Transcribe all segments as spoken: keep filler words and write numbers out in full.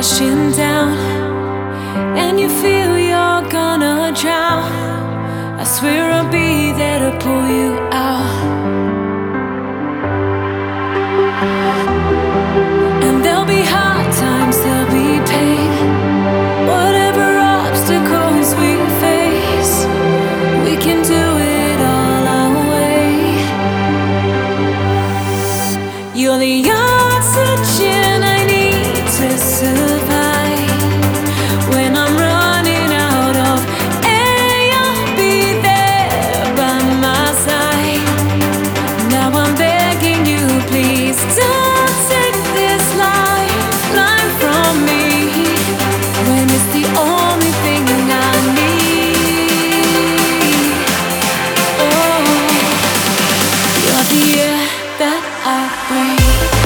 crashing down, and you feel you're gonna drown. I swear I'll be there to pull you out. And there'll be hard times, there'll be pain. Whatever obstacles we face, we can do it all our way. You're the oxygen I need to survive. When I'm running out of air, you'll be there by my side. Now I'm begging you, please don't take this lifeline from me, when it's the only thing I need. Oh, you're the air that I breathe.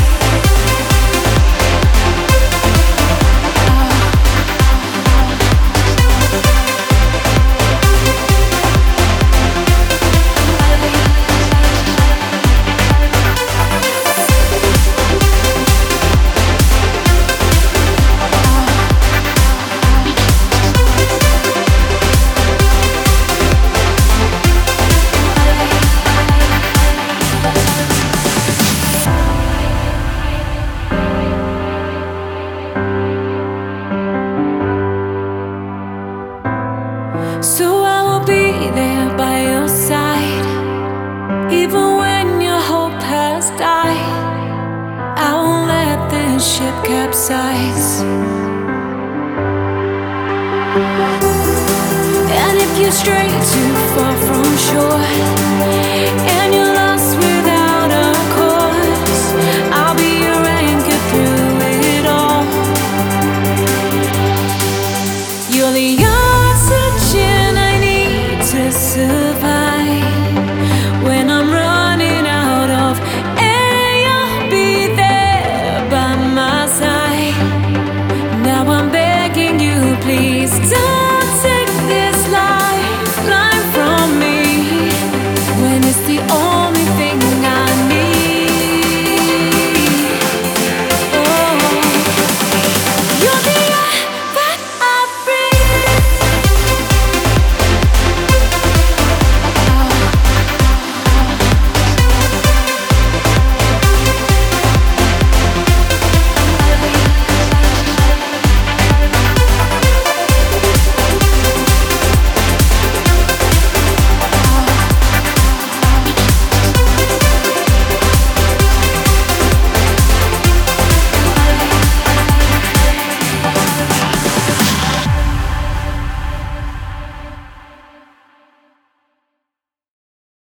So I will be there by your side, even when your hope has died. I won't let this ship capsize.